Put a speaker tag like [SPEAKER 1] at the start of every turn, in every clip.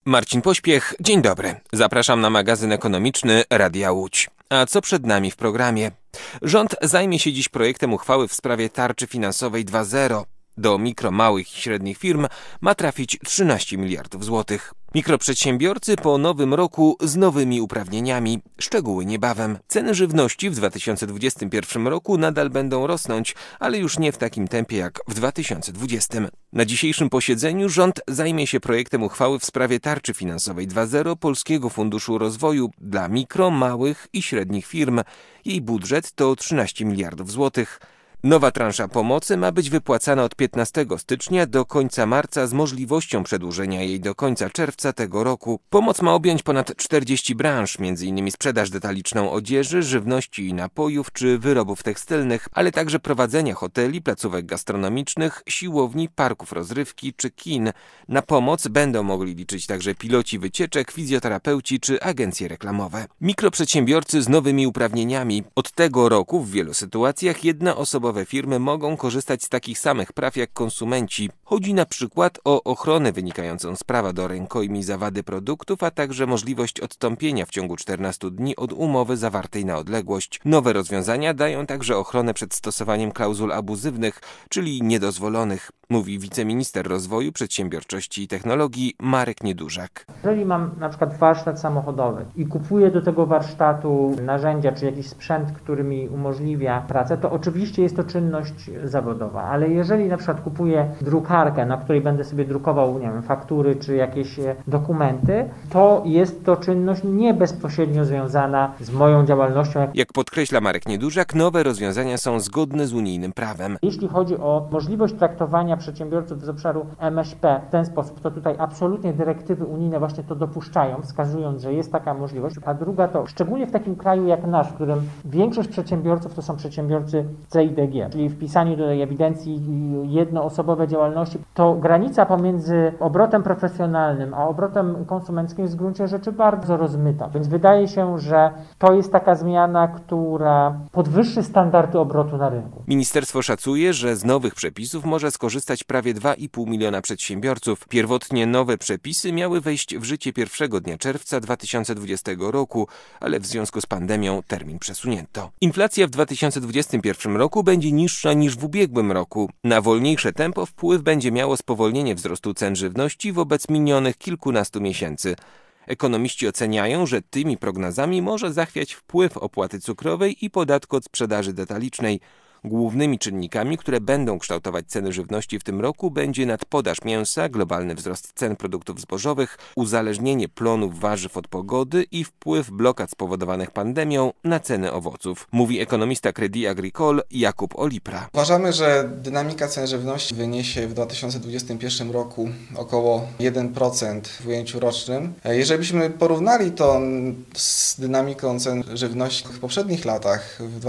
[SPEAKER 1] Marcin Pośpiech, dzień dobry. Zapraszam na magazyn ekonomiczny Radia Łódź. A co przed nami w programie? Rząd zajmie się dziś projektem uchwały w sprawie tarczy finansowej 2.0. Do mikro, małych i średnich firm ma trafić 13 miliardów złotych. Mikroprzedsiębiorcy po nowym roku z nowymi uprawnieniami. Szczegóły niebawem. Ceny żywności w 2021 roku nadal będą rosnąć, ale już nie w takim tempie jak w 2020. Na dzisiejszym posiedzeniu rząd zajmie się projektem uchwały w sprawie tarczy finansowej 2.0 Polskiego Funduszu Rozwoju dla mikro, małych i średnich firm. Jej budżet to 13 miliardów złotych. Nowa transza pomocy ma być wypłacana od 15 stycznia do końca marca z możliwością przedłużenia jej do końca czerwca tego roku. Pomoc ma objąć ponad 40 branż, m.in. sprzedaż detaliczną odzieży, żywności i napojów czy wyrobów tekstylnych, ale także prowadzenia hoteli, placówek gastronomicznych, siłowni, parków rozrywki czy kin. Na pomoc będą mogli liczyć także piloci wycieczek, fizjoterapeuci czy agencje reklamowe. Mikroprzedsiębiorcy z nowymi uprawnieniami. Od tego roku w wielu sytuacjach jednoosobowe firmy mogą korzystać z takich samych praw jak konsumenci. Chodzi na przykład o ochronę wynikającą z prawa do rękojmi za wady produktów, a także możliwość odstąpienia w ciągu 14 dni od umowy zawartej na odległość. Nowe rozwiązania dają także ochronę przed stosowaniem klauzul abuzywnych, czyli niedozwolonych, mówi wiceminister rozwoju, przedsiębiorczości i technologii Marek Niedużak.
[SPEAKER 2] Jeżeli mam na przykład warsztat samochodowy i kupuję do tego warsztatu narzędzia czy jakiś sprzęt, który mi umożliwia pracę, to oczywiście jest to czynność zawodowa, ale jeżeli na przykład kupuję drukarkę, na której będę sobie drukował, nie wiem, faktury czy jakieś dokumenty, to jest to czynność nie bezpośrednio związana z moją działalnością.
[SPEAKER 1] Jak podkreśla Marek Niedużak, nowe rozwiązania są zgodne z unijnym prawem.
[SPEAKER 2] Jeśli chodzi o możliwość traktowania przedsiębiorców z obszaru MŚP w ten sposób, to tutaj absolutnie dyrektywy unijne właśnie to dopuszczają, wskazując, że jest taka możliwość. A druga to, szczególnie w takim kraju jak nasz, w którym większość przedsiębiorców to są przedsiębiorcy CIDG, czyli wpisaniu do tej ewidencji jednoosobowe działalności, to granica pomiędzy obrotem profesjonalnym a obrotem konsumenckim jest w gruncie rzeczy bardzo rozmyta. Więc wydaje się, że to jest taka zmiana, która podwyższy standardy obrotu na rynku.
[SPEAKER 1] Ministerstwo szacuje, że z nowych przepisów może skorzystać prawie 2,5 miliona przedsiębiorców. Pierwotnie nowe przepisy miały wejść w życie pierwszego dnia czerwca 2020 roku, ale w związku z pandemią termin przesunięto. Inflacja w 2021 roku będzie niższa niż w ubiegłym roku. Na wolniejsze tempo wpływ będzie miało spowolnienie wzrostu cen żywności wobec minionych kilkunastu miesięcy. Ekonomiści oceniają, że tymi prognozami może zachwiać wpływ opłaty cukrowej i podatku od sprzedaży detalicznej. Głównymi czynnikami, które będą kształtować ceny żywności w tym roku, będzie nadpodaż mięsa, globalny wzrost cen produktów zbożowych, uzależnienie plonów warzyw od pogody i wpływ blokad spowodowanych pandemią na ceny owoców, mówi ekonomista Crédit Agricole Jakub Olipra.
[SPEAKER 3] Uważamy, że dynamika cen żywności wyniesie w 2021 roku około 1% w ujęciu rocznym. Jeżeli byśmy porównali to z dynamiką cen żywności w poprzednich latach, w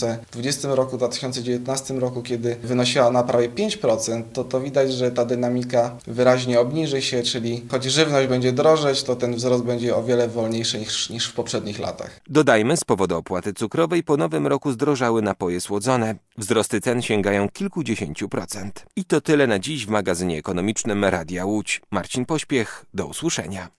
[SPEAKER 3] 2020 roku, 2019 roku, kiedy wynosiła ona prawie 5%, to widać, że ta dynamika wyraźnie obniży się, czyli choć żywność będzie drożeć, to ten wzrost będzie o wiele wolniejszy niż w poprzednich latach.
[SPEAKER 1] Dodajmy, z powodu opłaty cukrowej po nowym roku zdrożały napoje słodzone. Wzrosty cen sięgają kilkudziesięciu procent. I to tyle na dziś w magazynie ekonomicznym Radia Łódź. Marcin Pośpiech, do usłyszenia.